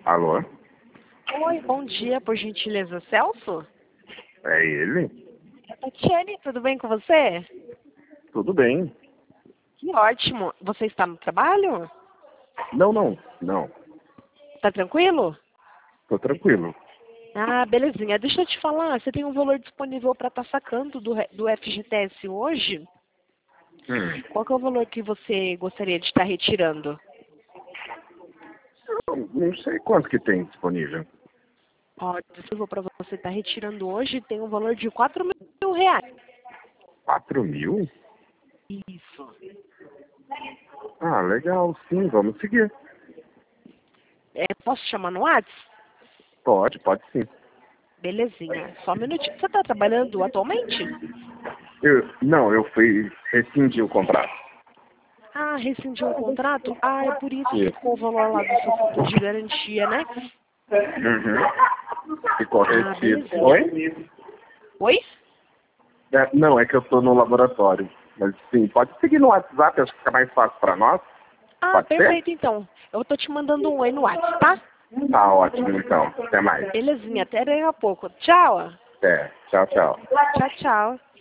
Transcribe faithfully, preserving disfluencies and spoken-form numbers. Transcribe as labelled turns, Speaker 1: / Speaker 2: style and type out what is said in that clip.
Speaker 1: Alô?
Speaker 2: Oi, bom dia, por gentileza, Celso?
Speaker 1: É ele?
Speaker 2: É Tatiane, tudo bem com você?
Speaker 1: Tudo bem.
Speaker 2: Que ótimo. Você está no trabalho?
Speaker 1: Não, não, não.
Speaker 2: Tá tranquilo?
Speaker 1: Tô tranquilo.
Speaker 2: Ah, belezinha. Deixa eu te falar, você tem um valor disponível para estar sacando do, re- do F G T S hoje?
Speaker 1: Hum.
Speaker 2: Qual que é o valor que você gostaria de estar retirando?
Speaker 1: Eu não sei quanto que tem disponível.
Speaker 2: Ó, disponível para você estar retirando hoje tem um valor de quatro mil reais.
Speaker 1: Quatro mil?
Speaker 2: Isso.
Speaker 1: Ah, legal, sim, vamos seguir.
Speaker 2: É, posso te chamar no WhatsApp?
Speaker 1: Pode, pode sim.
Speaker 2: Belezinha. Só um minutinho. Você está trabalhando atualmente?
Speaker 1: Eu, não, eu fui rescindir o contrato.
Speaker 2: Ah, rescindiu o contrato? Ah, é por isso que
Speaker 1: Isso.
Speaker 2: ficou o valor lá do seu fundo de garantia, né?
Speaker 1: Uhum. Ficou
Speaker 2: Ah,
Speaker 1: retido.
Speaker 2: belezinha.
Speaker 1: Oi?
Speaker 2: Oi?
Speaker 1: É, não, é que eu tô no laboratório. Mas sim, pode seguir no WhatsApp, acho que fica mais fácil pra nós.
Speaker 2: Ah,
Speaker 1: Pode ser?
Speaker 2: perfeito então. Eu tô te mandando um oi no WhatsApp, tá?
Speaker 1: Tá ótimo, então. Até mais.
Speaker 2: Belezinha, até daqui a pouco. Tchau.
Speaker 1: Até. Tchau, tchau.
Speaker 2: Tchau, tchau.